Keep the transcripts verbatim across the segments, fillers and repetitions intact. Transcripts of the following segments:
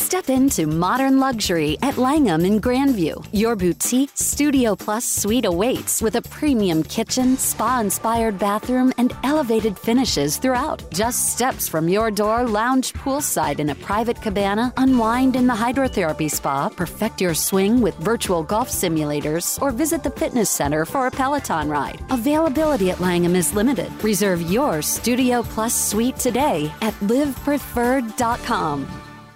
Step into modern luxury at Langham in Grandview. Your boutique Studio Plus suite awaits with a premium kitchen, spa-inspired bathroom, and elevated finishes throughout. Just steps from your door, lounge poolside in a private cabana, unwind in the hydrotherapy spa, perfect your swing with virtual golf simulators, or visit the fitness center for a Peloton ride. Availability at Langham is limited. Reserve your Studio Plus suite today at live preferred dot com.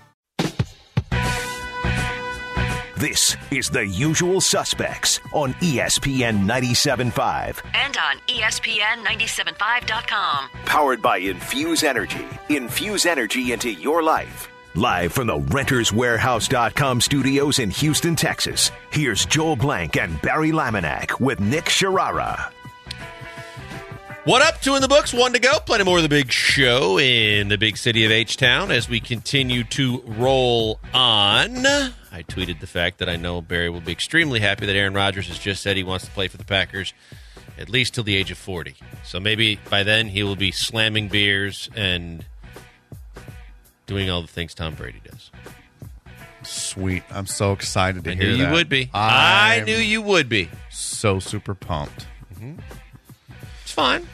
This is The Usual Suspects on E S P N ninety-seven point five. And on E S P N ninety-seven point five dot com. Powered by Infuse Energy. Infuse energy into your life. Live from the Renters Warehouse dot com studios in Houston, Texas, here's Joel Blank and Barry Laminack with Nick Sharara. What up? Two in the books, one to go. Plenty more of the big show in the big city of H-Town as we continue to roll on. I tweeted the fact that I know Barry will be extremely happy that Aaron Rodgers has just said he wants to play for the Packers at least till the age of forty. So maybe by then he will be slamming beers and doing all the things Tom Brady does. Sweet. I'm so excited to I hear knew that. you would be. I'm I knew you would be. So super pumped. Mm-hmm. It's fine.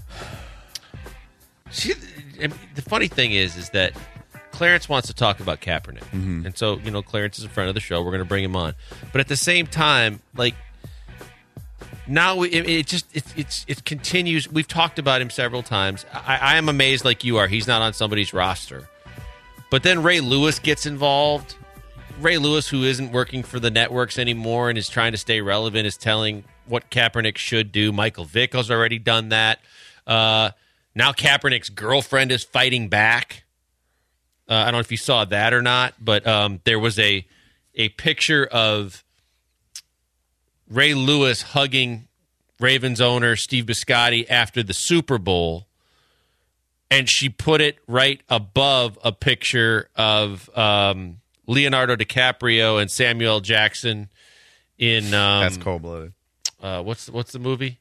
See, the funny thing is, is that Clarence wants to talk about Kaepernick. Mm-hmm. And so, you know, Clarence is a friend of the show. We're going to bring him on. But at the same time, like, now we, it, it just, it, it's, it continues. We've talked about him several times. I, I am amazed like you are. He's not on somebody's roster. But then Ray Lewis gets involved. Ray Lewis, who isn't working for the networks anymore and is trying to stay relevant, is telling what Kaepernick should do. Michael Vick has already done that. Uh, now Kaepernick's girlfriend is fighting back. Uh, I don't know if you saw that or not, but um, there was a a picture of Ray Lewis hugging Ravens owner Steve Biscotti after the Super Bowl, and she put it right above a picture of um, Leonardo DiCaprio and Samuel L. Jackson in um, That's cold-blooded. Uh, what's what's the movie?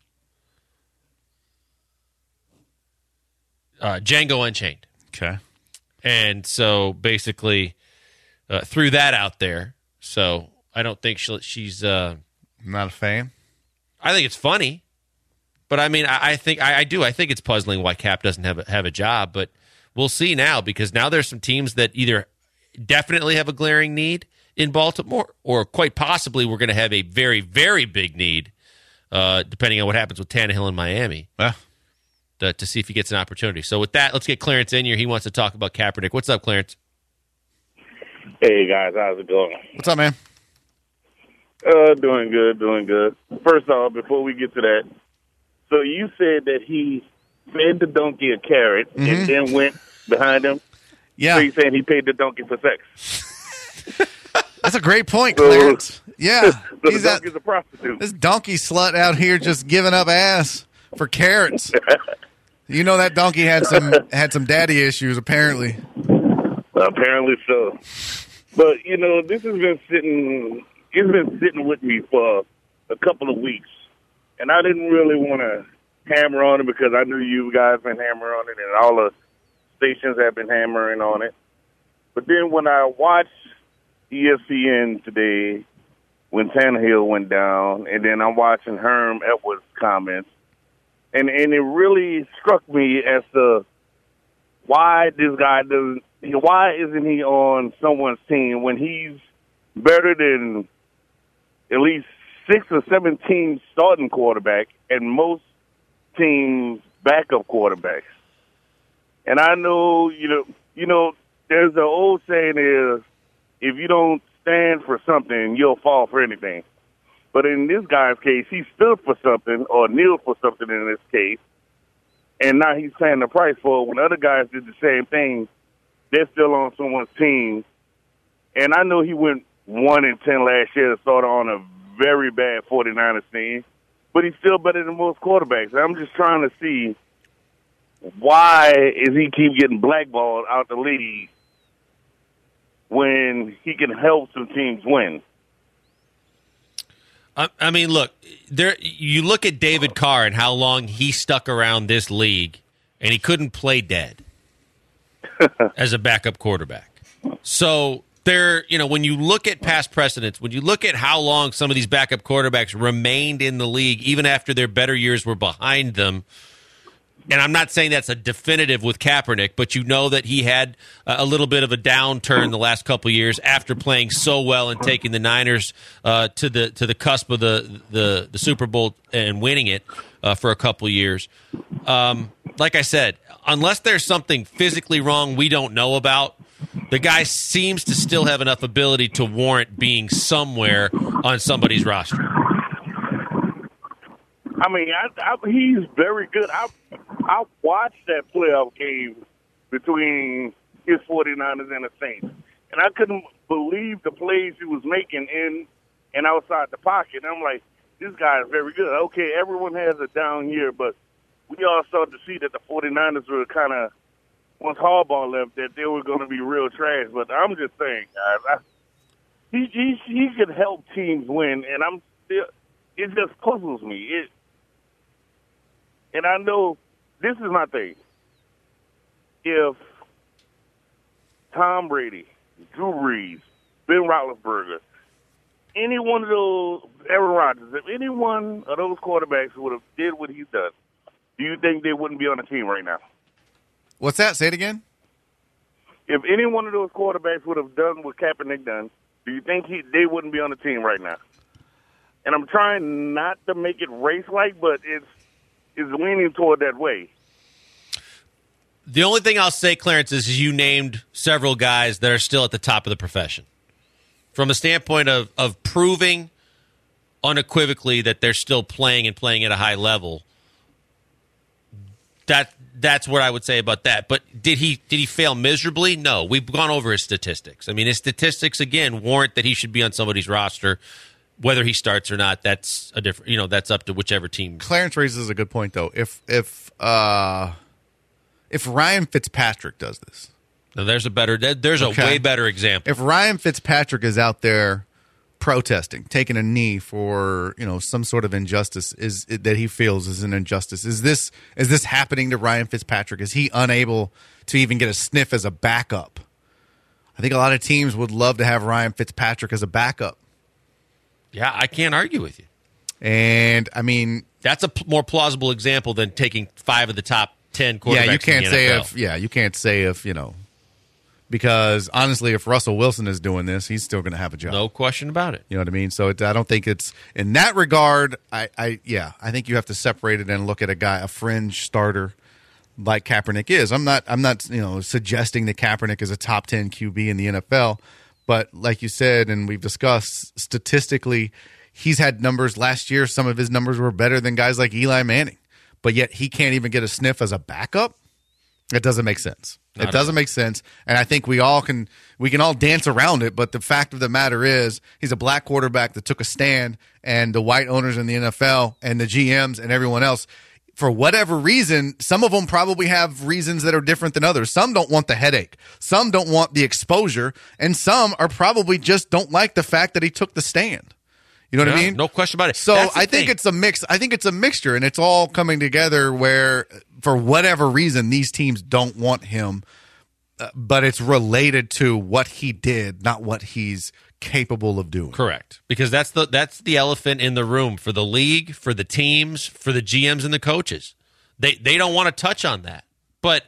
Uh, Django Unchained. Okay. And so basically uh, threw that out there. So I don't think she'll, she's uh, not a fan. I think it's funny, but I mean, I, I think I, I do. I think it's puzzling why Cap doesn't have a, have a job, but we'll see now because now there's some teams that either definitely have a glaring need in Baltimore, or quite possibly we're going to have a very, very big need, uh, depending on what happens with Tannehill in Miami, yeah. to, to see if he gets an opportunity. So with that, let's get Clarence in here. He wants to talk about Kaepernick. What's up, Clarence? Hey, guys. How's it going? What's up, man? Uh, doing good, doing good. First off, before we get to that, so you said that he fed the donkey a carrot mm-hmm. and then went behind him? Yeah. So you're saying he paid the donkey for sex? That's a great point, Clarence. Yeah. So He's the donkey's a prostitute. This donkey slut out here just giving up ass for carrots. You know that donkey had some had some daddy issues, apparently. Apparently so. But, you know, this has been sitting, it's been sitting with me for a couple of weeks. And I didn't really want to hammer on it because I knew you guys been hammering on it and all the stations have been hammering on it. But then when I watched E S P N today, when Tannehill went down, and then I'm watching Herm Edwards' comments, and, and it really struck me as to why this guy doesn't, why isn't he on someone's team when he's better than at least six or seven teams starting quarterback and most teams backup quarterbacks? And I know, you know, you know, there's an old saying is, if you don't stand for something, you'll fall for anything. But in this guy's case, he stood for something or kneeled for something in this case, and now he's paying the price for it. When other guys did the same thing, they're still on someone's team. And I know he went one and ten last year to start on a very bad 49ers team, but he's still better than most quarterbacks. And I'm just trying to see why is he keep getting blackballed out the league when he can help some teams win? I, I mean, look, there. You look at David Carr and how long he stuck around this league, and he couldn't play dead as a backup quarterback. So there, you know, when you look at past precedents, when you look at how long some of these backup quarterbacks remained in the league, even after their better years were behind them, and I'm not saying that's a definitive with Kaepernick, but you know that he had a little bit of a downturn the last couple of years after playing so well and taking the Niners uh, to the to the cusp of the the, the Super Bowl and winning it uh, for a couple of years. Um, like I said, unless there's something physically wrong we don't know about, the guy seems to still have enough ability to warrant being somewhere on somebody's roster. I mean, I, I, he's very good. I I watched that playoff game between his 49ers and the Saints, and I couldn't believe the plays he was making in and outside the pocket. And I'm like, this guy is very good. Okay, everyone has a down year, but we all started to see that the 49ers were kind of, once Harbaugh left, that they were going to be real trash. But I'm just saying, guys, I, he, he he could help teams win, and I'm still, it just puzzles me. It. And I know this is my thing. If Tom Brady, Drew Brees, Ben Roethlisberger, any one of those, Aaron Rodgers, if any one of those quarterbacks would have did what he's done, do you think they wouldn't be on the team right now? What's that? Say it again. If any one of those quarterbacks would have done what Kaepernick done, do you think he they wouldn't be on the team right now? And I'm trying not to make it race-like, but it's is leaning toward that way. The only thing I'll say, Clarence, is you named several guys that are still at the top of the profession. From a standpoint of, of proving unequivocally that they're still playing and playing at a high level, that that's what I would say about that. But did he did he fail miserably? No. We've gone over his statistics. I mean, his statistics, again, warrant that he should be on somebody's roster. Whether he starts or not, that's a different. You know, that's up to whichever team. Clarence raises a good point, though. If if uh, if Ryan Fitzpatrick does this, now there's a better. There's a okay. way better example. If Ryan Fitzpatrick is out there protesting, taking a knee for you know some sort of injustice is that he feels is an injustice, is this is this happening to Ryan Fitzpatrick? Is he unable to even get a sniff as a backup? I think a lot of teams would love to have Ryan Fitzpatrick as a backup. Yeah, I can't argue with you. And, I mean... That's a p- more plausible example than taking five of the top ten quarterbacks yeah, you can't in the say N F L. if Yeah, you can't say if, you know... Because, honestly, if Russell Wilson is doing this, he's still going to have a job. No question about it. You know what I mean? So, it, I don't think it's... In that regard, I, I yeah, I think you have to separate it and look at a guy, a fringe starter like Kaepernick is. I'm not, I'm not you know, suggesting that Kaepernick is a top ten Q B in the N F L. But like you said, and we've discussed, statistically, he's had numbers last year. Some of his numbers were better than guys like Eli Manning. But yet he can't even get a sniff as a backup? It doesn't make sense. Not it doesn't make sense. And I think we all can we can all dance around it. But the fact of the matter is he's a black quarterback that took a stand, and the white owners in the N F L and the G Ms and everyone else, for whatever reason, some of them probably have reasons that are different than others. Some don't want the headache. Some don't want the exposure. And some are probably just don't like the fact that he took the stand. You know what yeah, I mean? No question about it. So I thing. think it's a mix. I think it's a mixture, and it's all coming together where, for whatever reason, these teams don't want him, uh, but it's related to what he did, not what he's capable of doing. Correct. Because that's the that's the elephant in the room for the league, for the teams, for the G Ms and the coaches. They they don't want to touch on that. But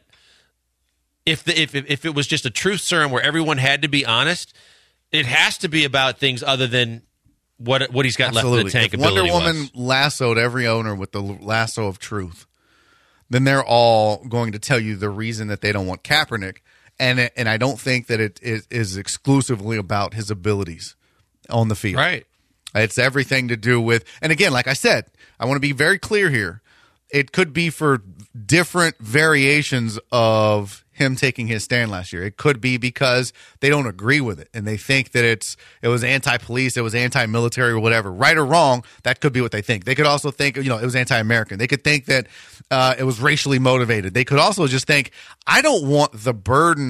if the if if it was just a truth serum where everyone had to be honest, it has to be about things other than what what he's got Absolutely. left in the tank. If Wonder Woman was. lassoed every owner with the lasso of truth, then they're all going to tell you the reason that they don't want Kaepernick. And and I don't think that it is, is exclusively about his abilities on the field. Right. It's everything to do with, and again, like I said, I want to be very clear here. It could be for different variations of him taking his stand last year. It could be because they don't agree with it and they think that it's it was anti-police, it was anti-military or whatever. Right or wrong, that could be what they think. They could also think, you know, it was anti-American. They could think that uh, it was racially motivated. They could also just think, I don't want the burden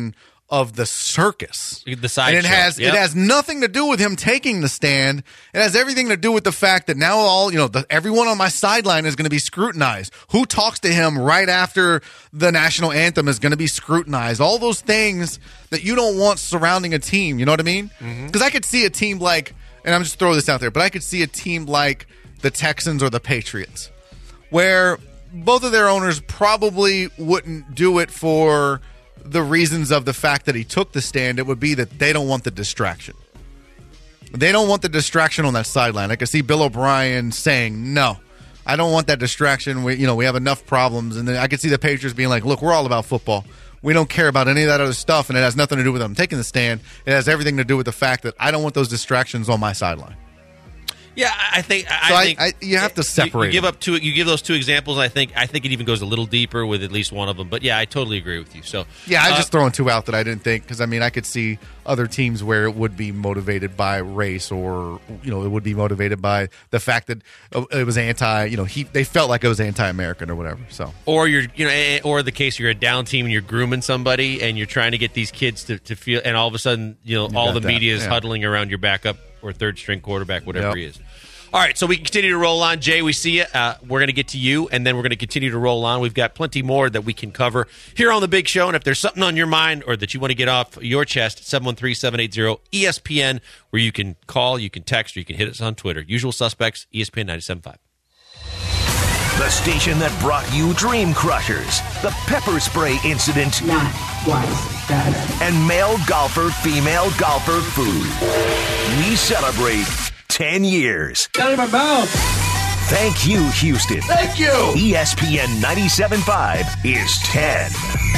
of the circus. The side and it show. has Yep. it has nothing to do with him taking the stand. It has everything to do with the fact that now all you know, the, everyone on my sideline is going to be scrutinized. Who talks to him right after the national anthem is going to be scrutinized. All those things that you don't want surrounding a team. You know what I mean? Because Mm-hmm. I could see a team like, and I'm just throwing this out there, but I could see a team like the Texans or the Patriots, where both of their owners probably wouldn't do it for the reasons of the fact that he took the stand. It would be that they don't want the distraction. They don't want the distraction on that sideline. I could see Bill O'Brien saying, no, I don't want that distraction. We, you know, we have enough problems. And then I could see the Patriots being like, look, we're all about football. We don't care about any of that other stuff, and it has nothing to do with them taking the stand. It has everything to do with the fact that I don't want those distractions on my sideline. Yeah, I think. I So I- think I- you have to separate You, you give them. up two. You give those two examples. I think. I think it even goes a little deeper with at least one of them. But yeah, I totally agree with you. So Yeah, I was uh, just throwing two out that I didn't think, because I mean I could see other teams where it would be motivated by race, or you know it would be motivated by the fact that it was anti. You know, he they felt like it was anti-American or whatever. So Or you're, you know, eh, or the case you're a down team and you're grooming somebody and you're trying to get these kids to, to feel, and all of a sudden, you know, all got the that, media is yeah. huddling around your backup or third string quarterback, whatever Yep. he is. All right, so we continue to roll on. Jay, we see you. Uh, we're going to get to you, and then we're going to continue to roll on. We've got plenty more that we can cover here on The Big Show, and if there's something on your mind or that you want to get off your chest, seven one three, seven eight zero, E S P N, where you can call, you can text, or you can hit us on Twitter. Usual suspects, E S P N ninety-seven point five. The station that brought you Dream Crushers, the pepper spray incident, Not twice better. and male golfer, female golfer food. We celebrate ten years. Get out of my mouth. Thank you, Houston. Thank you. E S P N ninety-seven point five is ten.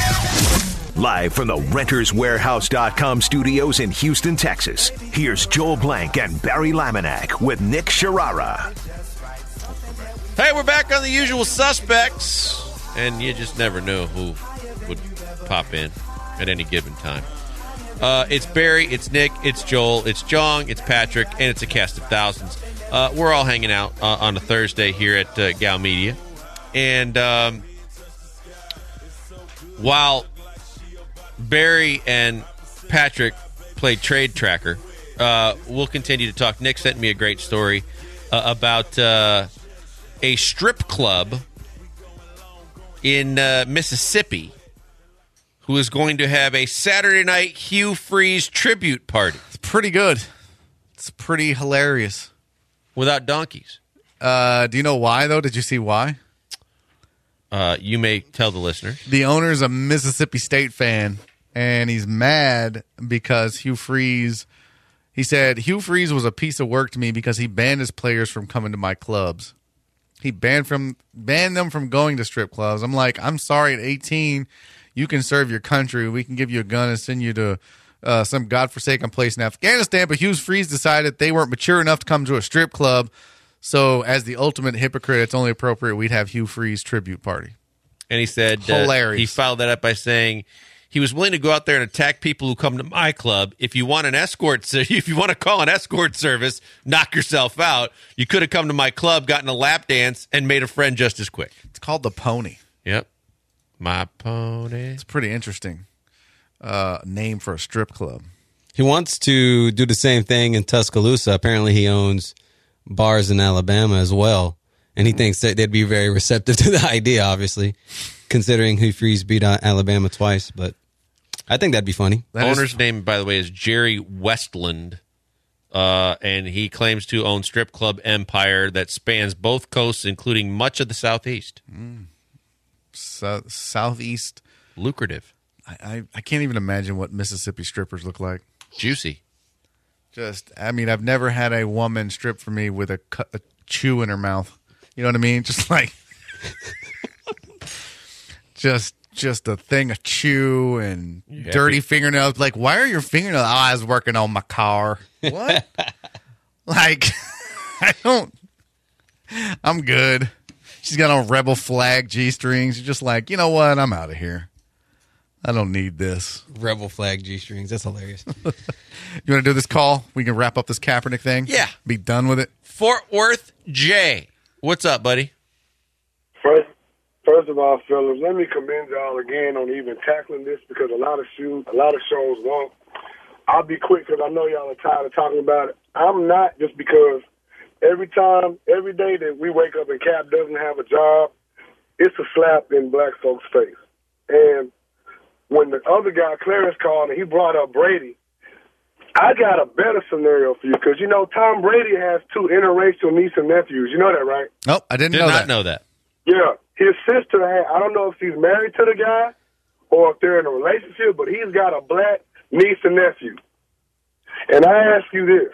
Live from the Renters Warehouse dot com studios in Houston, Texas, here's Joel Blank and Barry Laminack with Nick Sharara. Hey, we're back on The Usual Suspects, and you just never know who would pop in at any given time. Uh, it's Barry, it's Nick, it's Joel, it's Jong, it's Patrick, and it's a cast of thousands. Uh, we're all hanging out uh, on a Thursday here at uh, Gal Media. And um, while Barry and Patrick played Trade Tracker, uh, we'll continue to talk. Nick sent me a great story uh, about uh, a strip club in uh, Mississippi who is going to have a Saturday night Hugh Freeze tribute party it's pretty good. It's pretty hilarious. without donkeys. Uh, do you know why though? Did you see why? Uh, you may tell the listener. The owner's a Mississippi State fan, and he's mad because Hugh Freeze. He said Hugh Freeze was a piece of work to me because he banned his players from coming to my clubs. He banned from banned them from going to strip clubs. I'm like, I'm sorry. At eighteen, you can serve your country. We can give you a gun and send you to uh, some godforsaken place in Afghanistan. But Hugh Freeze decided they weren't mature enough to come to a strip club. So, as the ultimate hypocrite, it's only appropriate we'd have Hugh Freeze tribute party. And he said uh, Hilarious. he followed that up by saying he was willing to go out there and attack people who come to my club. If you want an escort, if you want to call an escort service, knock yourself out. You could have come to my club, gotten a lap dance, and made a friend just as quick. It's called the Pony. Yep. My pony. It's pretty interesting uh, name for a strip club. He wants to do the same thing in Tuscaloosa. Apparently, he owns bars in Alabama as well, and he thinks that they'd be very receptive to the idea, obviously, considering Hugh Freeze beat out Alabama twice. But I think that'd be funny. That is- Owner's name, by the way, is Jerry Westland, uh, and he claims to own strip club empire that spans both coasts, including much of the Southeast. So, southeast. Lucrative. I, I, I can't even imagine what Mississippi strippers look like. Juicy. Just, I mean, I've never had a woman strip for me with a, cu- a chew in her mouth. You know what I mean? Just like, just, just a thing of chew and happy? dirty fingernails. Like, why are your fingernails? Oh, I was working on my car. What? Like, I don't. I'm good. She's got on rebel flag G strings. You're just like, you know what? I'm out of here. I don't need this. Rebel flag G-strings. That's hilarious. You want to do this call? We can wrap up this Kaepernick thing? Yeah. Be done with it? Fort Worth J. What's up, buddy? First, First of all, fellas, let me commend y'all again on even tackling this because a lot of shoes, a lot of shows won't. I'll be quick because I know y'all are tired of talking about it. I'm not, just because every time, every day that we wake up and Cap doesn't have a job, it's a slap in black folks' face. And when the other guy, Clarence, called and he brought up Brady, I got a better scenario for you because, you know, Tom Brady has two interracial nieces and nephews. You know that, right? Nope, I didn't Did know not that. know that. Yeah. His sister, had, I don't know if she's married to the guy or if they're in a relationship, but he's got a black niece and nephew. And I ask you this.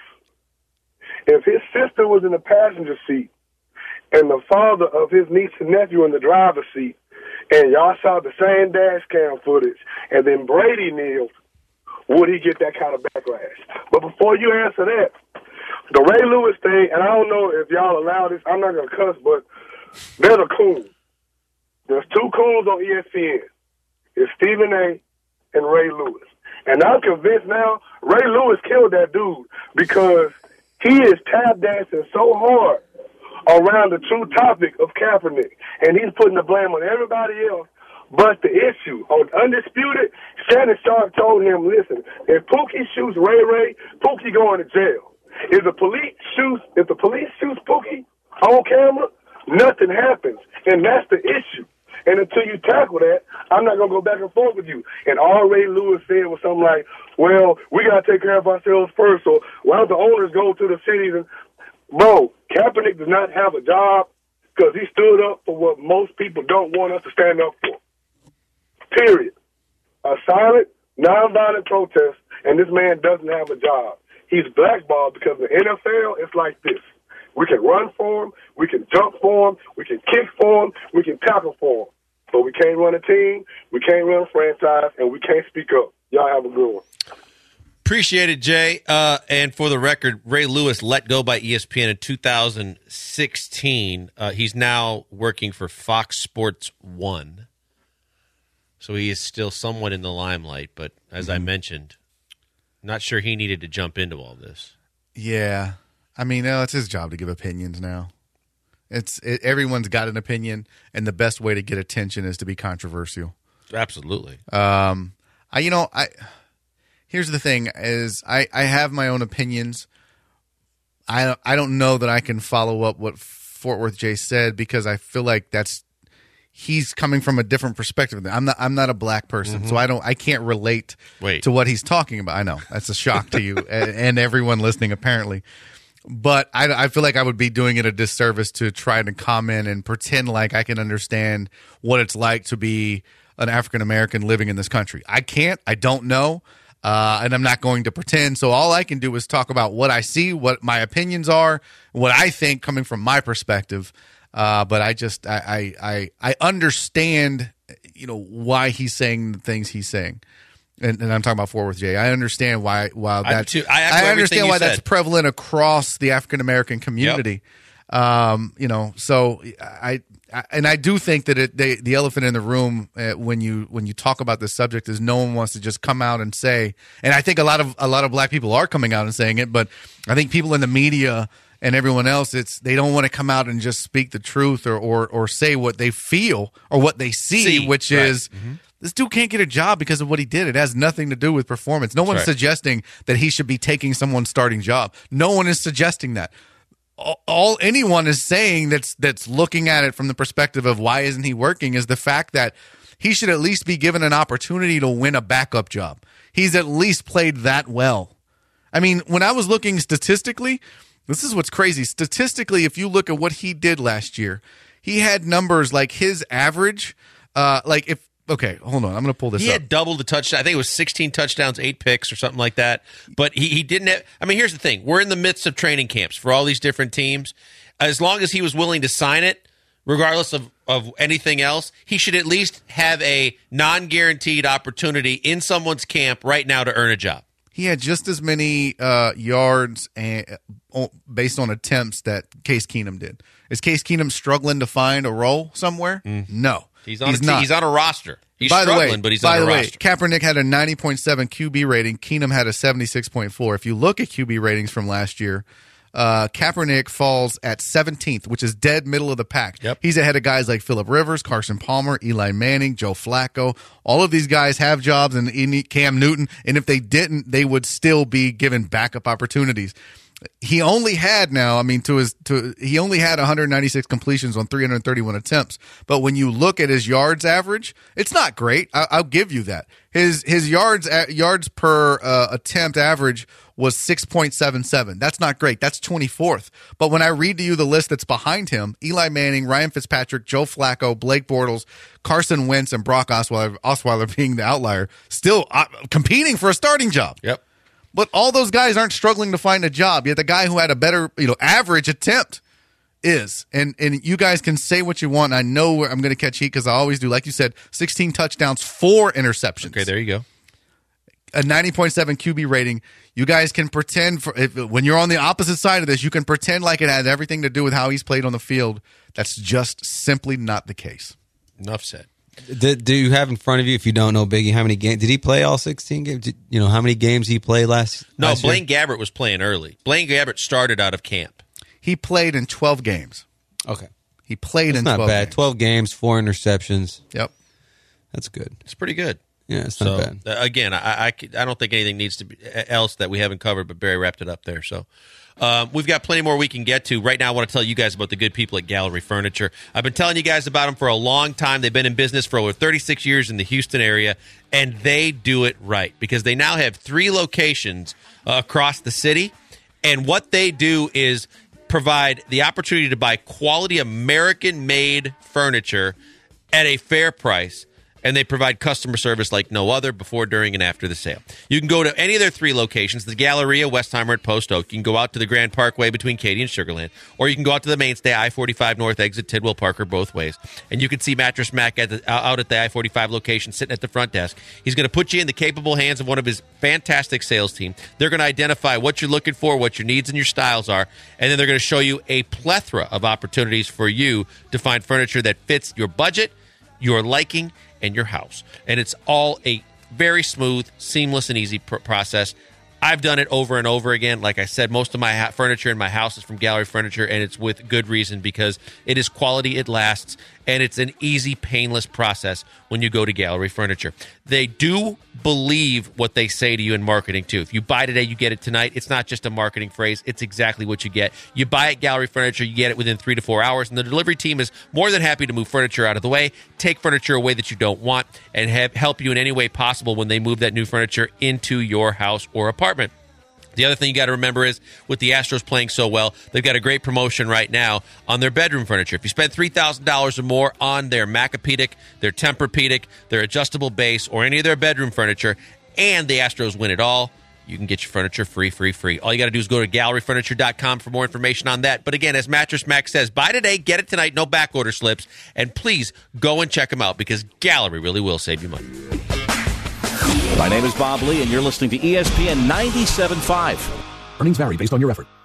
If his sister was in the passenger seat and the father of his niece and nephew in the driver's seat, and y'all saw the same dash cam footage, and then Brady kneeled, would he get that kind of backlash? But before you answer that, the Ray Lewis thing, and I don't know if y'all allow this, I'm not going to cuss, but there's a coon. There's two coons on E S P N. It's Stephen A. and Ray Lewis. And I'm convinced now Ray Lewis killed that dude because he is tap dancing so hard around the true topic of Kaepernick. And he's putting the blame on everybody else but the issue. On Undisputed, Shannon Sharp told him, listen, if Pookie shoots Ray Ray, Pookie going to jail. If the police shoots, if the police shoots Pookie on camera, nothing happens. And that's the issue. And until you tackle that, I'm not going to go back and forth with you. And all Ray Lewis said was something like, well, we got to take care of ourselves first, so why don't the owners go to the cities? And bro, Kaepernick does not have a job because he stood up for what most people don't want us to stand up for. Period. A silent, nonviolent protest, and this man doesn't have a job. He's blackballed because in the N F L, it's like this. We can run for him, we can jump for him, we can kick for him, we can tackle for him. But we can't run a team, we can't run a franchise, and we can't speak up. Y'all have a good one. Appreciate it, Jay. Uh, and for the record, Ray Lewis let go by E S P N in two thousand sixteen. Uh, he's now working for Fox Sports One. So he is still somewhat in the limelight. But as mm-hmm. I mentioned, not sure he needed to jump into all this. Yeah. I mean, no, it's his job to give opinions now. It's it, everyone's got an opinion, and the best way to get attention is to be controversial. Absolutely. Um, I you know I here's the thing: is I, I have my own opinions. I I don't know that I can follow up what Fort Worth Jay said because I feel like that's he's coming from a different perspective. I'm not I'm not a black person, mm-hmm. so I don't I can't relate Wait. to what he's talking about. I know that's a shock to you and, and everyone listening apparently. But I, I feel like I would be doing it a disservice to try to comment and pretend like I can understand what it's like to be an African American living in this country. I can't. I don't know. Uh, and I'm not going to pretend. So all I can do is talk about what I see, what my opinions are, what I think coming from my perspective. Uh, but I just I, I I I understand, you know, why he's saying the things he's saying. And, and I'm talking about Fort Worth Jay. I understand why. Why that. I, I, I understand why that's said. prevalent across the African American community. Yep. Um, you know, so I, I and I do think that it, they, the elephant in the room uh, when you when you talk about this subject is no one wants to just come out and say. And I think a lot of a lot of black people are coming out and saying it, but I think people in the media and everyone else, it's they don't want to come out and just speak the truth or or, or say what they feel or what they see, see which right. is. Mm-hmm. This dude can't get a job because of what he did. It has nothing to do with performance. No one's right. suggesting that he should be taking someone's starting job. No one is suggesting that. All, all anyone is saying that's that's looking at it from the perspective of why isn't he working is the fact that he should at least be given an opportunity to win a backup job. He's at least played that well. I mean, when I was looking statistically, this is what's crazy. Statistically, if you look at what he did last year, he had numbers like his average, uh, like if Okay, hold on. I'm going to pull this he up. He had doubled the touchdown. I think it was sixteen touchdowns, eight picks or something like that. But he, he didn't have – I mean, here's the thing. We're in the midst of training camps for all these different teams. As long as he was willing to sign it, regardless of, of anything else, he should at least have a non-guaranteed opportunity in someone's camp right now to earn a job. He had just as many uh, yards and, uh, based on attempts that Case Keenum did. Is Case Keenum struggling to find a role somewhere? Mm. No. He's on, he's, a, not. he's on a roster. He's by struggling, the way, but he's by on a the way, roster. Kaepernick had a ninety point seven Q B rating. Keenum had a seventy-six point four. If you look at Q B ratings from last year, uh, Kaepernick falls at seventeenth, which is dead middle of the pack. Yep. He's ahead of guys like Phillip Rivers, Carson Palmer, Eli Manning, Joe Flacco. All of these guys have jobs, and Cam Newton. And if they didn't, they would still be given backup opportunities. He only had now, I mean, to his to he only had one hundred ninety-six completions on three hundred thirty-one attempts. But when you look at his yards average, it's not great. I, I'll give you that. His his yards yards per uh, attempt average was six point seven seven. That's not great. That's twenty-fourth. But when I read to you the list that's behind him, Eli Manning, Ryan Fitzpatrick, Joe Flacco, Blake Bortles, Carson Wentz, and Brock Osweiler, Osweiler being the outlier, still uh, competing for a starting job. Yep. But all those guys aren't struggling to find a job. Yet the guy who had a better, you know, average attempt is. And and you guys can say what you want. I know I'm going to catch heat because I always do. Like you said, sixteen touchdowns, four interceptions. Okay, there you go. A ninety point seven Q B rating. You guys can pretend for if, when you're on the opposite side of this, you can pretend like it has everything to do with how he's played on the field. That's just simply not the case. Enough said. Do, do you have in front of you, if you don't know Biggie, how many games did he play? All sixteen games? Did, you know how many games he played last? No, last Blaine year? Gabbert was playing early. Blaine Gabbert started out of camp. He played in twelve games. Okay, he played that's in not twelve bad. games. Twelve games, four interceptions. Yep, that's good. It's pretty good. Yeah, it's so, not bad. Uh, again, I, I I don't think anything needs to be else that we haven't covered, but Barry wrapped it up there. So. Um, we've got plenty more we can get to. Right now, I want to tell you guys about the good people at Gallery Furniture. I've been telling you guys about them for a long time. They've been in business for over thirty-six years in the Houston area, and they do it right because they now have three locations uh, across the city. And what they do is provide the opportunity to buy quality American-made furniture at a fair price. And they provide customer service like no other before, during, and after the sale. You can go to any of their three locations, the Galleria, Westheimer, at Post Oak. You can go out to the Grand Parkway between Katy and Sugar Land. Or you can go out to the mainstay, I forty-five North exit, Tidwell Parker, both ways. And you can see Mattress Mac at the, out at the I forty-five location sitting at the front desk. He's going to put you in the capable hands of one of his fantastic sales team. They're going to identify what you're looking for, what your needs and your styles are, and then they're going to show you a plethora of opportunities for you to find furniture that fits your budget, your liking, and your house. And it's all a very smooth, seamless, and easy pr- process. I've done it over and over again. Like I said, most of my ha- furniture in my house is from Gallery Furniture, and it's with good reason because it is quality, it lasts, and it's an easy, painless process when you go to Gallery Furniture. They do believe what they say to you in marketing, too. If you buy today, you get it tonight. It's not just a marketing phrase. It's exactly what you get. You buy at Gallery Furniture, you get it within three to four hours, and the delivery team is more than happy to move furniture out of the way, take furniture away that you don't want, and have, help you in any way possible when they move that new furniture into your house or apartment. The other thing you got to remember is with the Astros playing so well, they've got a great promotion right now on their bedroom furniture. If you spend three thousand dollars or more on their Macapedic, their Tempur-Pedic, their adjustable base, or any of their bedroom furniture, and the Astros win it all, you can get your furniture free, free, free. All you got to do is go to gallery furniture dot com for more information on that. But again, as Mattress Mac says, buy today, get it tonight, no back order slips, and please go and check them out because Gallery really will save you money. My name is Bob Lee, and you're listening to E S P N ninety-seven point five. Earnings vary based on your effort.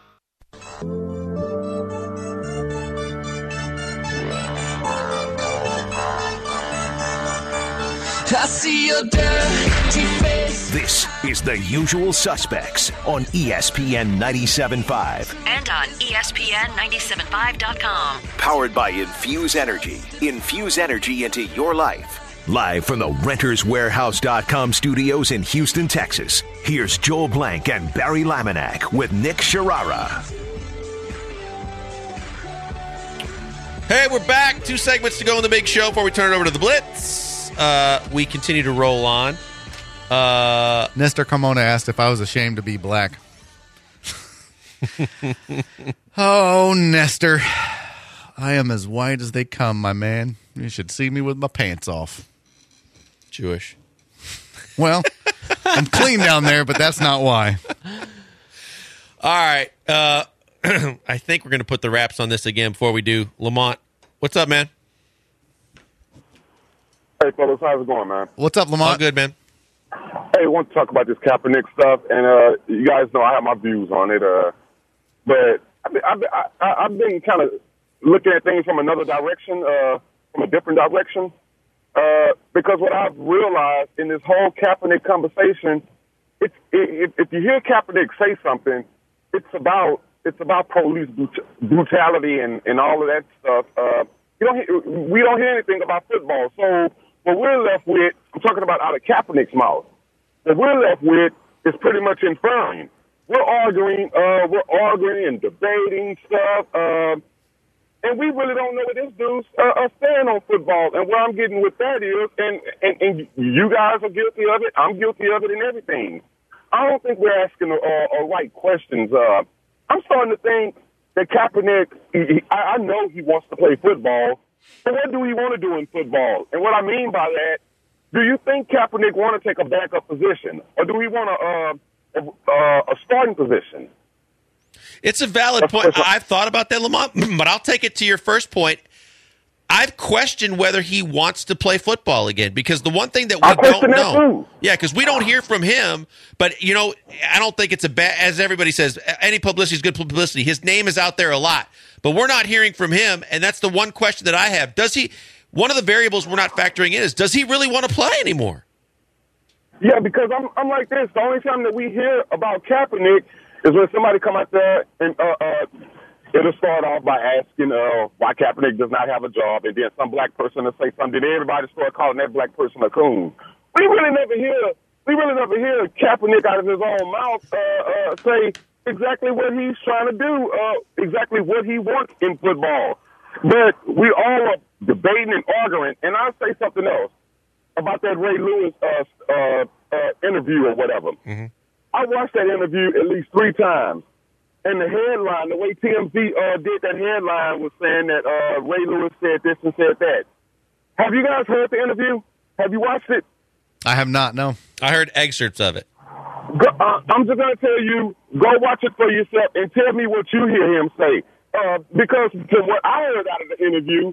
I see your dirty face. This is The Usual Suspects on E S P N ninety-seven point five. And on E S P N ninety-seven point five dot com. Powered by Infuse Energy. Infuse energy into your life. Live from the Renters Warehouse dot com studios in Houston, Texas, here's Joel Blank and Barry Laminack with Nick Sharara. Hey, we're back. Two segments to go in the big show before we turn it over to the Blitz. Uh, we continue to roll on. Uh, Nestor Carmona asked if I was ashamed to be black. Oh, Nestor. I am as white as they come, my man. You should see me with my pants off. Jewish. Well, I'm clean down there, but that's not why. All right. Uh, I think we're going to put the wraps on this again before we do. Lamont, what's up, man? Hey, fellas, how's it going, man? What's up, Lamont? All good, man. Hey, I want to talk about this Kaepernick stuff, and uh, you guys know I have my views on it. Uh, but I've been, I've been, I, I've been kind of looking at things from another direction, uh, from a different direction. Uh, because what I've realized in this whole Kaepernick conversation, it's, if, if you hear Kaepernick say something, it's about it's about police brut- brutality and, and all of that stuff. Uh, you don't hear, we don't hear anything about football. So what we're left with, I'm talking about out of Kaepernick's mouth. What we're left with is pretty much inferring. We're arguing, uh, we're arguing and debating stuff, uh, and we really don't know what this dude's uh, stand on football. And where I'm getting with that is, and, and, and you guys are guilty of it, I'm guilty of it and everything. I don't think we're asking the uh, uh, right questions. Uh, I'm starting to think that Kaepernick, he, I, I know he wants to play football, but what do he want to do in football? And what I mean by that, do you think Kaepernick want to take a backup position, or do he want a, uh, a, a starting position? It's a valid That's point. I've thought about that, Lamont, but I'll take it to your first point. I've questioned whether he wants to play football again, because the one thing that we I don't know, too. yeah, because we don't hear from him. But you know, I don't think it's a bad. As everybody says, any publicity is good publicity. His name is out there a lot, but we're not hearing from him, and that's the one question that I have. Does he? One of the variables we're not factoring in is, does he really want to play anymore? Yeah, because I'm I'm like this. The only time that we hear about Kaepernick is when somebody come out there and uh, uh, it'll start off by asking uh, why Kaepernick does not have a job, and then some black person will say something, then everybody start calling that black person a coon. We really never hear, we really never hear Kaepernick out of his own mouth uh, uh, say exactly what he's trying to do, uh, exactly what he wants in football. But we all are debating and arguing, and I'll say something else about that Ray Lewis uh, uh, uh, interview or whatever. Mm-hmm. I watched that interview at least three times. And the headline, the way T M Z uh, did that headline was saying that uh, Ray Lewis said this and said that. Have you guys heard the interview? Have you watched it? I have not, no. I heard excerpts of it. Go, uh, I'm just going to tell you, go watch it for yourself and tell me what you hear him say. Uh, because from what I heard out of the interview,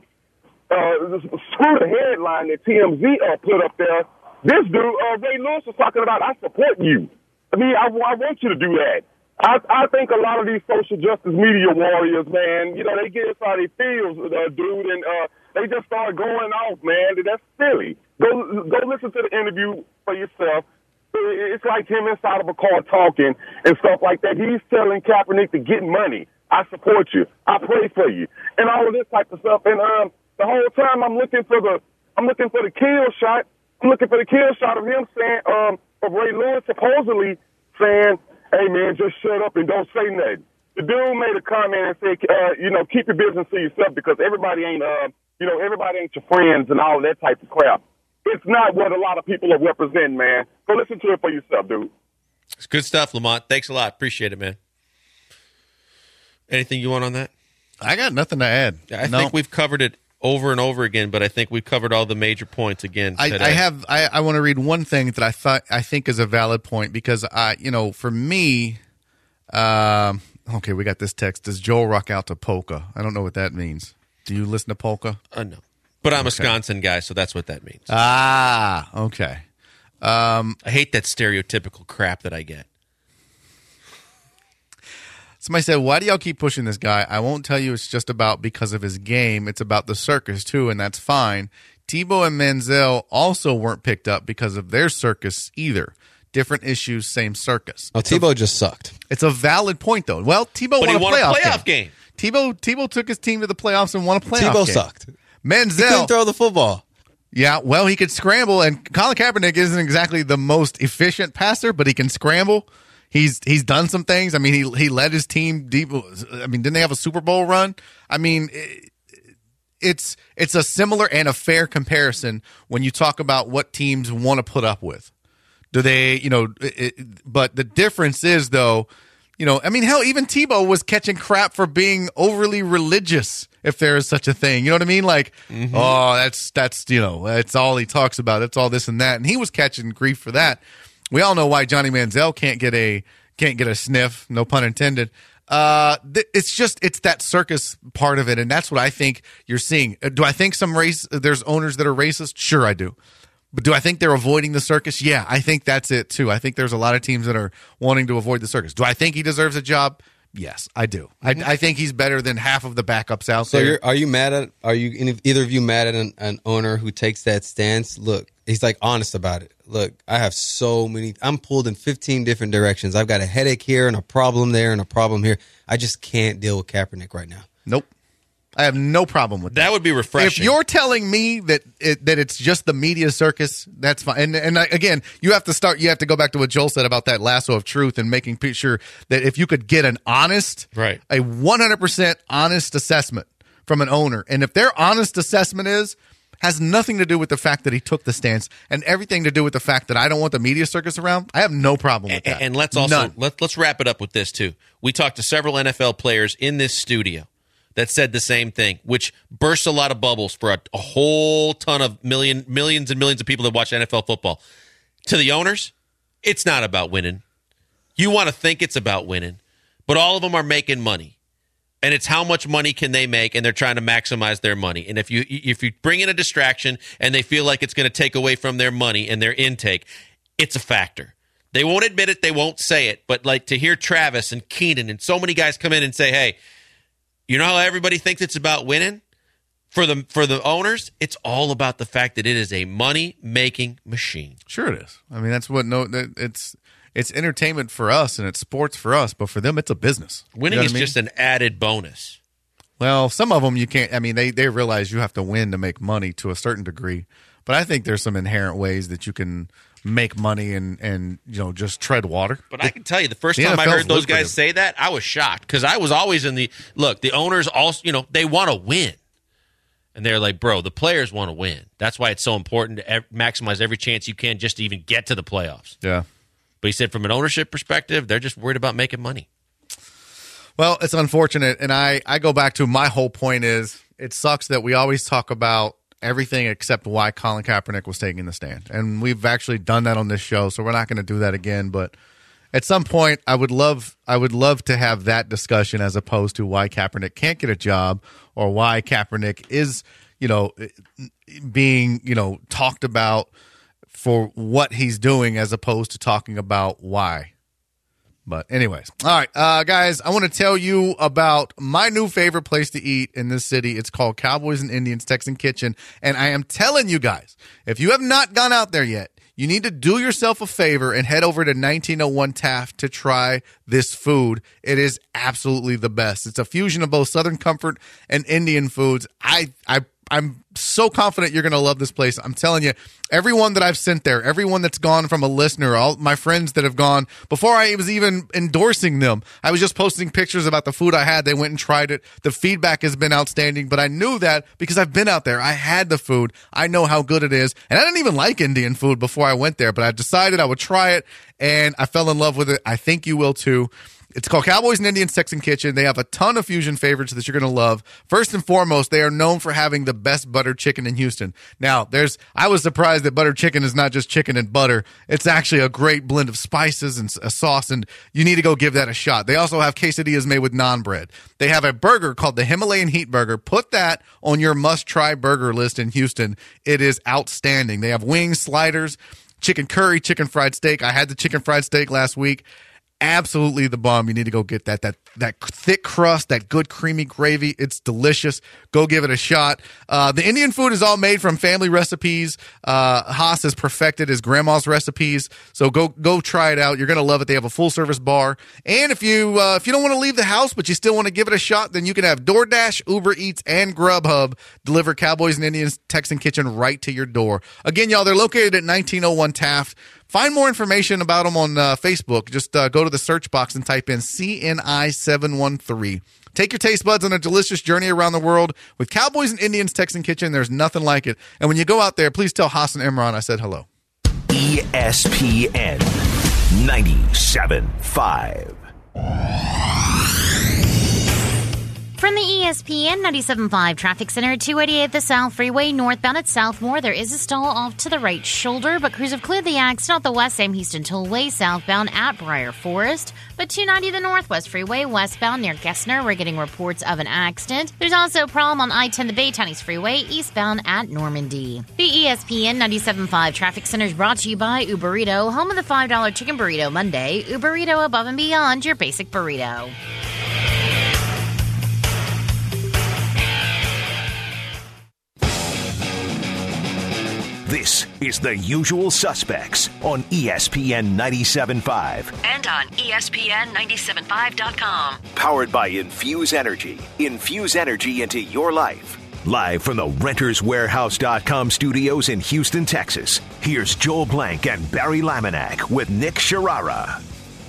uh, screw the headline that T M Z uh, put up there, this dude, uh, Ray Lewis, was talking about, I support you. I mean, I, I want you to do that. I, I think a lot of these social justice media warriors, man, you know, they get inside their feels, uh, dude, and uh, they just start going off, man. That's silly. Go go listen to the interview for yourself. It's like him inside of a car talking and stuff like that. He's telling Kaepernick to get money. I support you. I pray for you, and all of this type of stuff. And um, the whole time I'm looking for the I'm looking for the kill shot. I'm looking for the kill shot of him saying, um, of Ray Lewis supposedly saying, hey, man, just shut up and don't say nothing. The dude made a comment and said, uh, you know, keep your business to yourself because everybody ain't, uh, you know, everybody ain't your friends and all of that type of crap. It's not what a lot of people are representing, man. Go listen to it for yourself, dude. It's good stuff, Lamont. Thanks a lot. Appreciate it, man. Anything you want on that? I got nothing to add. I no. think we've covered it over and over again, but I think we've covered all the major points again today. I, I have. I, I want to read one thing that I thought I think is a valid point because I, you know, for me, um, okay, we got this text. Does Joel rock out to polka? I don't know what that means. Do you listen to polka? Uh, no, but I'm okay. a Wisconsin guy, so that's what that means. Ah, okay. Um, I hate that stereotypical crap that I get. Somebody said, why do y'all keep pushing this guy? I won't tell you it's just about because of his game. It's about the circus, too, and that's fine. Tebow and Manziel also weren't picked up because of their circus either. Different issues, same circus. Oh, Tebow just sucked. It's a valid point, though. Well, Tebow but won, he won a playoff, a playoff game. game. Tebow, Tebow took his team to the playoffs and won a playoff Tebow game. sucked. Manziel. He couldn't throw the football. Yeah, well, he could scramble, and Colin Kaepernick isn't exactly the most efficient passer, but he can scramble. He's he's done some things. I mean, he he led his team deep. I mean, didn't they have a Super Bowl run? I mean, it, it's it's a similar and a fair comparison when you talk about what teams want to put up with. Do they, you know, it, but the difference is, though, you know, I mean, hell, even Tebow was catching crap for being overly religious, if there is such a thing. You know what I mean? Like, mm-hmm. oh, that's, that's, you know, that's all he talks about. It's all this and that. And he was catching grief for that. We all know why Johnny Manziel can't get a can't get a sniff, no pun intended. Uh, th- it's just it's that circus part of it, and that's what I think you're seeing. Do I think some race there's owners that are racist? Sure, I do. But do I think they're avoiding the circus? Yeah, I think that's it too. I think there's a lot of teams that are wanting to avoid the circus. Do I think he deserves a job? Yes, I do. I, I think he's better than half of the backups out So there. you're, are you mad at? Are you any- either of you mad at an, an owner who takes that stance? Look, he's like honest about it. Look, I have so many. I'm pulled in fifteen different directions. I've got a headache here and a problem there and a problem here. I just can't deal with Kaepernick right now. Nope. I have no problem with that. That would be refreshing. If you're telling me that it, that it's just the media circus, that's fine. And and I, again, you have to start. You have to go back to what Joel said about that lasso of truth and making sure that if you could get an honest, right, a one hundred percent honest assessment from an owner, and if their honest assessment is has nothing to do with the fact that he took the stance and everything to do with the fact that I don't want the media circus around, I have no problem with that. And, and let's also None. let, let's wrap it up with this too. We talked to several N F L players in this studio that said the same thing, which burst a lot of bubbles for a, a whole ton of million, millions and millions of people that watch N F L football. To the owners, it's not about winning. You want to think it's about winning, but all of them are making money. And it's how much money can they make, and they're trying to maximize their money. And if you if you bring in a distraction and they feel like it's going to take away from their money and their intake, it's a factor. They won't admit it, they won't say it, but like to hear Travis and Keenan and so many guys come in and say, hey, you know how everybody thinks it's about winning? For the for the owners, it's all about the fact that it is a money-making machine. Sure it is. I mean, that's what no that it's it's entertainment for us and it's sports for us, but for them it's a business. Winning You know is what I mean? just an added bonus. Well, some of them you can't. I mean, they they realize you have to win to make money to a certain degree, but I think there's some inherent ways that you can make money and and you know just tread water. But I can tell you, the first The time I N F L's heard those lucrative. guys say that, I was shocked because I was always in the look. The owners also, you know, they want to win, and they're like, bro, the players want to win. That's why it's so important to ev- maximize every chance you can just to even get to the playoffs. Yeah. But he said, from an ownership perspective, they're just worried about making money. Well, it's unfortunate, and I I go back to my whole point is it sucks that we always talk about everything except why Colin Kaepernick was taking the stand. And we've actually done that on this show, so we're not going to do that again. But at some point, I would love I would love to have that discussion as opposed to why Kaepernick can't get a job or why Kaepernick is, you know, being, you know, talked about for what he's doing as opposed to talking about why. But anyways, all right, uh, guys, I want to tell you about my new favorite place to eat in this city. It's called Cowboys and Indians Texan Kitchen. And I am telling you guys, if you have not gone out there yet, you need to do yourself a favor and head over to nineteen oh one Taft to try this food. It is absolutely the best. It's a fusion of both Southern comfort and Indian foods. I, I, I'm so confident you're going to love this place. I'm telling you, everyone that I've sent there, everyone that's gone from a listener, all my friends that have gone, before I was even endorsing them, I was just posting pictures about the food I had. They went and tried it. The feedback has been outstanding, but I knew that because I've been out there. I had the food. I know how good it is. And I didn't even like Indian food before I went there, but I decided I would try it, and I fell in love with it. I think you will too. It's called Cowboys and Indians Texan Kitchen. They have a ton of fusion favorites that you're going to love. First and foremost, they are known for having the best buttered chicken in Houston. Now, there's I was surprised that buttered chicken is not just chicken and butter. It's actually a great blend of spices and a sauce, and you need to go give that a shot. They also have quesadillas made with naan bread. They have a burger called the Himalayan Heat Burger. Put that on your must-try burger list in Houston. It is outstanding. They have wings, sliders, chicken curry, chicken fried steak. I had the chicken fried steak last week. Absolutely the bomb. You need to go get that. That that thick crust, that good creamy gravy. It's delicious. Go give it a shot. Uh, the Indian food is all made from family recipes. Uh, Haas has perfected his grandma's recipes. So go go try it out. You're going to love it. They have a full service bar. And if you uh, if you don't want to leave the house, but you still want to give it a shot, then you can have DoorDash, Uber Eats, and Grubhub deliver Cowboys and Indians Texan Kitchen right to your door. Again, y'all, they're located at nineteen oh one Taft. Find more information about them on uh, Facebook. Just uh, go to the search box and type in C N I seven one three. Take your taste buds on a delicious journey around the world with Cowboys and Indians Texan Kitchen. There's nothing like it. And when you go out there, please tell Haas and Imran I said hello. E S P N ninety-seven point five. From the E S P N ninety-seven point five Traffic Center, two eighty-eight the South Freeway, northbound at Southmore. There is a stall off to the right shoulder, but crews have cleared the accident at the West Sam Houston Tollway, southbound at Briar Forest. But two ninety the Northwest Freeway, westbound near Gessner, we're getting reports of an accident. There's also a problem on I ten the Baytownies Freeway, eastbound at Normandy. The E S P N ninety-seven point five Traffic Center is brought to you by Uberito, home of the five dollar chicken burrito Monday. Uberito, above and beyond your basic burrito. This is The Usual Suspects on E S P N ninety-seven point five. And on E S P N ninety-seven point five dot com. Powered by Infuse Energy. Infuse energy into your life. Live from the Renters Warehouse dot com studios in Houston, Texas, here's Joel Blank and Barry Laminack with Nick Sharara.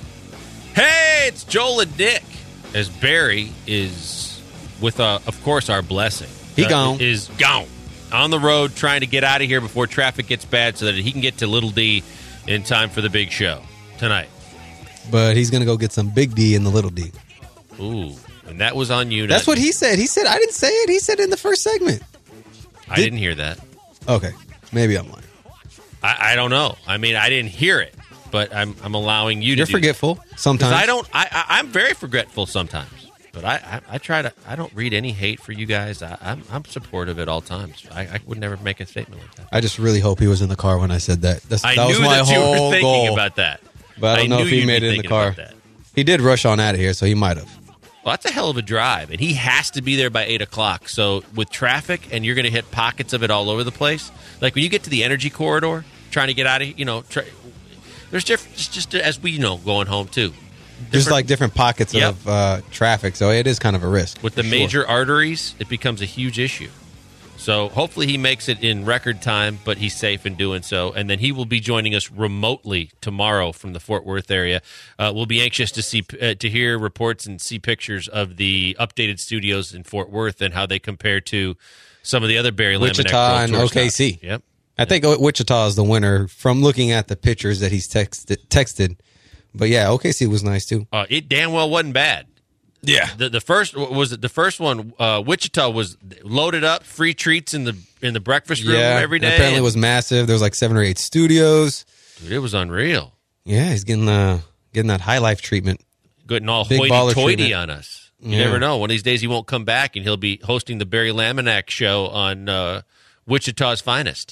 Hey, it's Joel and Nick. As Barry is, with, uh, of course, our blessing. He uh, gone. Is gone. On the road trying to get out of here before traffic gets bad so that he can get to Little D in time for the big show tonight. But he's going to go get some Big D in the Little D. Ooh. And that was on you. That's what he said. He said, I didn't say it. He said it in the first segment. I Did, didn't hear that. Okay. Maybe I'm lying. I, I don't know. I mean, I didn't hear it, but I'm I'm allowing you to You're do forgetful that. sometimes. I don't, I, I, I'm very forgetful sometimes. But I, I, I try to, I don't read any hate for you guys. I, I'm, I'm supportive at all times. I, I would never make a statement like that. I just really hope he was in the car when I said that. That's, I that knew was my that you whole were thinking goal. about that. But I don't I know if knew he you'd made be it in the thinking car. about that. He did rush on out of here, so he might have. Well, that's a hell of a drive, and he has to be there by eight o'clock. So with traffic, and you're going to hit pockets of it all over the place. Like when you get to the energy corridor, trying to get out of, you know, try, there's different. Just, just as we know, going home too. There's Different- like different pockets Yep. of uh, traffic, so it is kind of a risk. With the for major sure. arteries, it becomes a huge issue. So hopefully he makes it in record time, but he's safe in doing so. And then he will be joining us remotely tomorrow from the Fort Worth area. Uh, we'll be anxious to see uh, to hear reports and see pictures of the updated studios in Fort Worth and how they compare to some of the other Barry Laminack Wichita World and Tour O K C. stops. Yep. I think Wichita is the winner from looking at the pictures that he's texted. texted. But yeah, O K C was nice too. Uh, it damn well wasn't bad. Yeah. The the first was it the first one. Uh, Wichita was loaded up, free treats in the in the breakfast room Yeah, every day. apparently it was massive. There was like seven or eight studios. Dude, it was unreal. Yeah, he's getting uh, getting that high life treatment. Getting all Big baller hoity-toity treatment. on us. You Yeah. never know. One of these days he won't come back, and he'll be hosting the Barry Laminack show on uh, Wichita's finest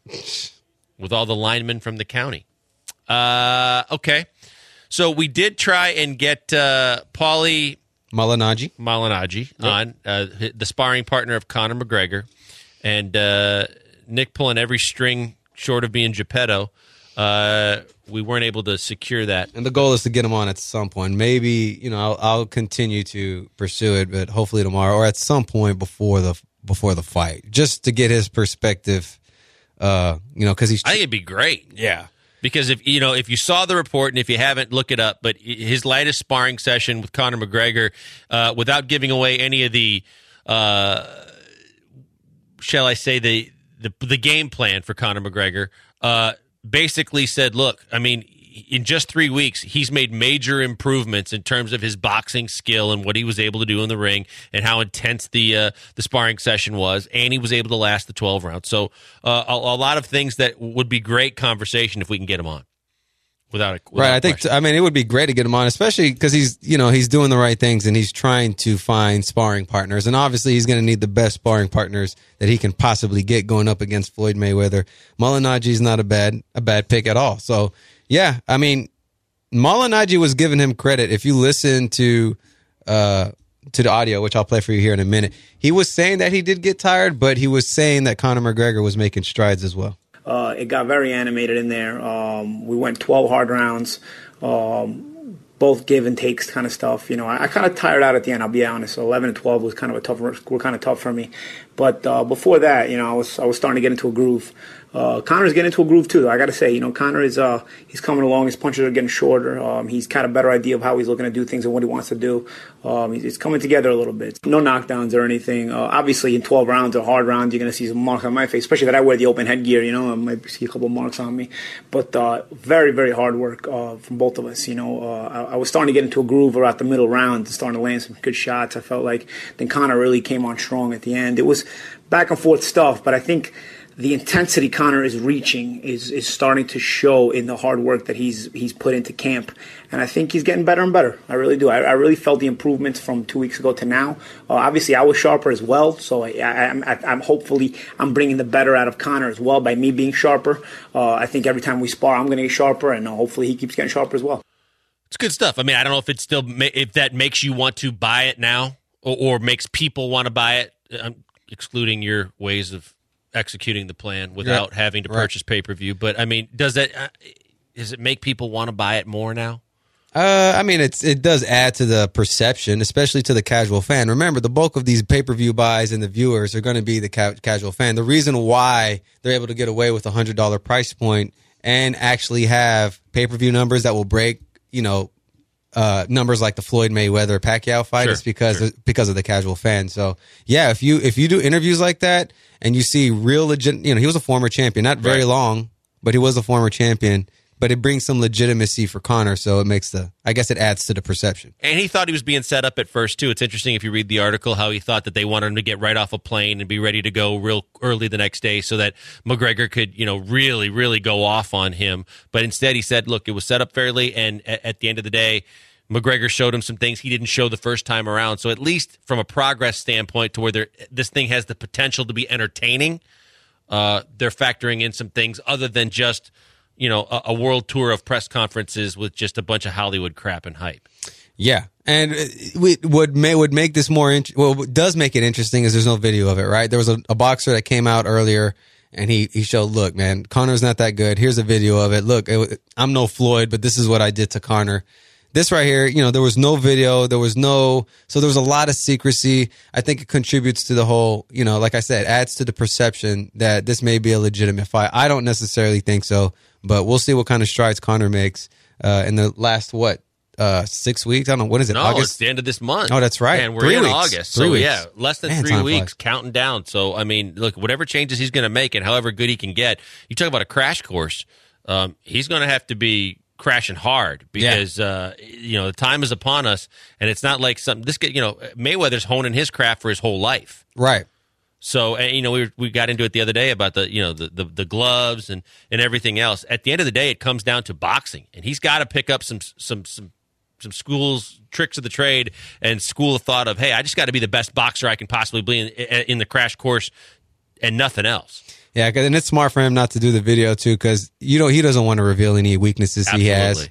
with all the linemen from the county. Uh, okay. So we did try and get uh, Paulie Malignaggi. Malignaggi on, uh, the sparring partner of Conor McGregor. And uh, Nick pulling every string short of being Geppetto. Uh, we weren't able to secure that. And the goal is to get him on at some point. Maybe, you know, I'll, I'll continue to pursue it, but hopefully tomorrow or at some point before the before the fight, just to get his perspective. Uh, you know, because he's. I think it'd be great. Yeah. Because if you know if you saw the report and if you haven't, look it up. But his latest sparring session with Conor McGregor, uh, without giving away any of the, uh, shall I say the the, the game plan for Conor McGregor, uh, basically said, "Look, I mean, in just three weeks, he's made major improvements in terms of his boxing skill and what he was able to do in the ring, and how intense the uh, the sparring session was, and he was able to last the twelve rounds. So, uh, a, a lot of things that would be great conversation if we can get him on. Without a without right, a I think. question. I mean, it would be great to get him on, especially because he's, you know, he's doing the right things and he's trying to find sparring partners, and obviously he's going to need the best sparring partners that he can possibly get going up against Floyd Mayweather. Malignaggi is not a bad a bad pick at all. So yeah, I mean, Malignaggi was giving him credit. If you listen to uh, to the audio, which I'll play for you here in a minute, he was saying that he did get tired, but he was saying that Conor McGregor was making strides as well. Uh, it got very animated in there. Um, we went twelve hard rounds, um, both give and takes kind of stuff. You know, I, I kind of tired out at the end. I'll be honest. So eleven and twelve was kind of a tough. Were kind of tough for me. But uh, before that, you know, I was I was starting to get into a groove. Uh, Conor's getting into a groove too, though. I got to say, you know, Conor is uh, he's coming along. His punches are getting shorter. Um, he's got a better idea of how he's looking to do things and what he wants to do. Um, he's, he's coming together a little bit. No knockdowns or anything. Uh, obviously, in twelve rounds or hard rounds, you're going to see some marks on my face, especially that I wear the open headgear. You know, I might see a couple marks on me. But uh, very, very hard work uh, from both of us. You know, uh, I, I was starting to get into a groove around the middle round, starting to land some good shots. I felt like then Conor really came on strong at the end. It was back and forth stuff, but I think the intensity Conor is reaching is is starting to show in the hard work that he's he's put into camp, and I think he's getting better and better. I really do. I, I really felt the improvements from two weeks ago to now. Uh, obviously, I was sharper as well, so I, I, I'm I, I'm hopefully I'm bringing the better out of Conor as well by me being sharper. Uh, I think every time we spar, I'm going to get sharper, and uh, hopefully he keeps getting sharper as well. It's good stuff. I mean, I don't know if it still ma- if that makes you want to buy it now, or, or makes people want to buy it. I'm excluding your ways of executing the plan without Yeah. having to Right. purchase pay-per-view. But, I mean, does that uh, does it make people want to buy it more now? Uh, I mean, it's it does add to the perception, especially to the casual fan. Remember, the bulk of these pay-per-view buys and the viewers are going to be the ca- casual fan. The reason why they're able to get away with a one hundred dollars price point and actually have pay-per-view numbers that will break, you know, uh, numbers like the Floyd Mayweather Pacquiao fight Sure, is because sure. of, because of the casual fan. So, yeah, if you if you do interviews like that and you see real legit, you know, he was a former champion, not very Right. long, but he was a former champion. But it brings some legitimacy for Conor, so it makes the, I guess it adds to the perception. And he thought he was being set up at first, too. It's interesting if you read the article how he thought that they wanted him to get right off a plane and be ready to go real early the next day so that McGregor could, you know, really, really go off on him. But instead he said, look, it was set up fairly, and at, at the end of the day, McGregor showed him some things he didn't show the first time around. So at least from a progress standpoint to where there, this thing has the potential to be entertaining, uh, they're factoring in some things other than just, you know, a, a world tour of press conferences with just a bunch of Hollywood crap and hype. Yeah, and it would may would make this more int- well, what does make it interesting is there's no video of it, right? There was a, a boxer that came out earlier, and he he showed, look, man, Conor's not that good. Here's a video of it. Look, it, I'm no Floyd, but this is what I did to Conor. This right here, you know, there was no video, there was no, so there was a lot of secrecy. I think it contributes to the whole, you know, like I said, adds to the perception that this may be a legitimate fight. I don't necessarily think so, but we'll see what kind of strides Conor makes uh, in the last, what, uh, six weeks? I don't know. What is it, no, August? it's the end of this month. Oh, that's right. And we're Three in weeks. August. Three so, weeks. yeah, less than Man, three time weeks, flies. counting down. So, I mean, look, whatever changes he's going to make and however good he can get, you talk about a crash course, um, he's going to have to be crashing hard because yeah. uh, you know the time is upon us, and it's not like something. This you know Mayweather's honing his craft for his whole life, right? So and, you know we we got into it the other day about the you know the, the the gloves and and everything else. At the end of the day, it comes down to boxing, and he's got to pick up some some some some schools tricks of the trade and school of thought of hey, I just got to be the best boxer I can possibly be in, in the crash course and nothing else. Yeah, and it's smart for him not to do the video too, because you know he doesn't want to reveal any weaknesses Absolutely. he has.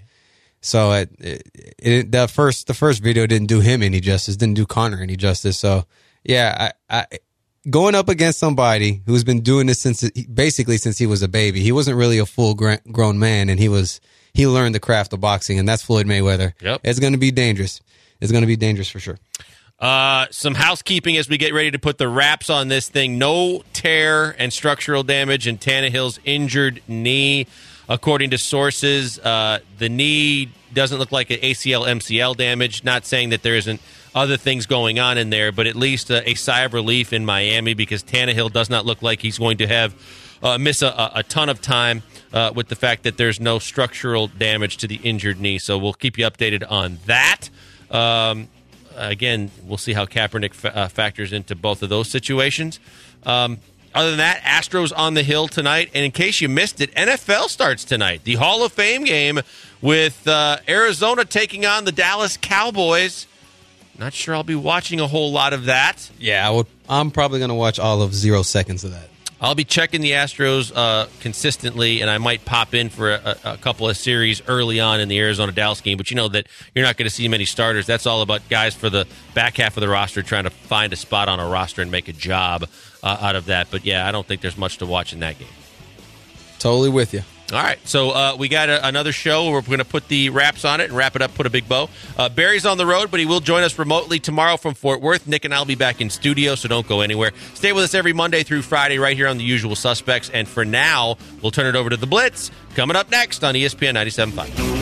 So it, it, it, the first the first video didn't do him any justice, didn't do Conor any justice. So yeah, I, I going up against somebody who's been doing this since basically since he was a baby. He wasn't really a full grown man, and he was he learned the craft of boxing, and that's Floyd Mayweather. Yep, it's going to be dangerous. It's going to be dangerous for sure. Uh, some housekeeping as we get ready to put the wraps on this thing. No tear and structural damage in Tannehill's injured knee. According to sources, uh, the knee doesn't look like an A C L, M C L damage. Not saying that there isn't other things going on in there, but at least a, a sigh of relief in Miami because Tannehill does not look like he's going to have uh, miss a, a ton of time uh, with the fact that there's no structural damage to the injured knee. So we'll keep you updated on that. Um, Again, we'll see how Kaepernick fa- uh, factors into both of those situations. Um, other than that, Astros on the hill tonight. And in case you missed it, N F L starts tonight. The Hall of Fame game with uh, Arizona taking on the Dallas Cowboys. Not sure I'll be watching a whole lot of that. Yeah, I would, I'm probably going to watch all of zero seconds of that. I'll be checking the Astros uh, consistently, and I might pop in for a, a couple of series early on in the Arizona-Dallas game. But you know that you're not going to see many starters. That's all about guys for the back half of the roster trying to find a spot on a roster and make a job uh, out of that. But, yeah, I don't think there's much to watch in that game. Totally with you. All right, so uh, we got a, another show. We're going to put the wraps on it and wrap it up, put a big bow. Uh, Barry's on the road, but he will join us remotely tomorrow from Fort Worth. Nick and I will be back in studio, so don't go anywhere. Stay with us every Monday through Friday right here on The Usual Suspects. And for now, we'll turn it over to The Blitz, coming up next on E S P N ninety-seven point five.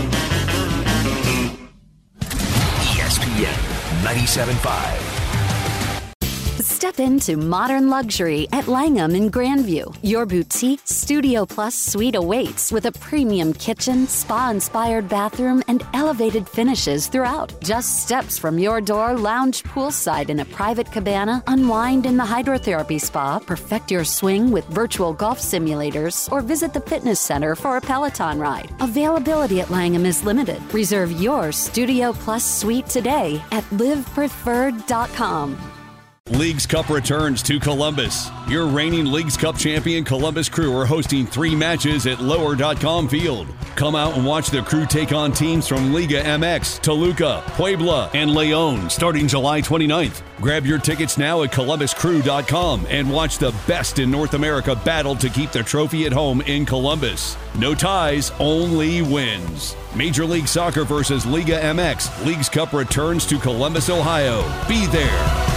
E S P N ninety-seven point five. Step into modern luxury at Langham in Grandview. Your boutique Studio Plus suite awaits with a premium kitchen, spa-inspired bathroom, and elevated finishes throughout. Just steps from your door, lounge poolside in a private cabana, unwind in the hydrotherapy spa, perfect your swing with virtual golf simulators, or visit the fitness center for a Peloton ride. Availability at Langham is limited. Reserve your Studio Plus suite today at live preferred dot com. Leagues Cup returns to Columbus. Your reigning Leagues Cup champion Columbus Crew are hosting three matches at lower dot com Field. Come out and watch the Crew take on teams from Liga M X, Toluca, Puebla, and Leon starting July twenty-ninth. Grab your tickets now at columbus crew dot com and watch the best in North America battle to keep the trophy at home in Columbus. No ties, only wins. Major League Soccer versus Liga M X. Leagues Cup returns to Columbus, Ohio. Be there.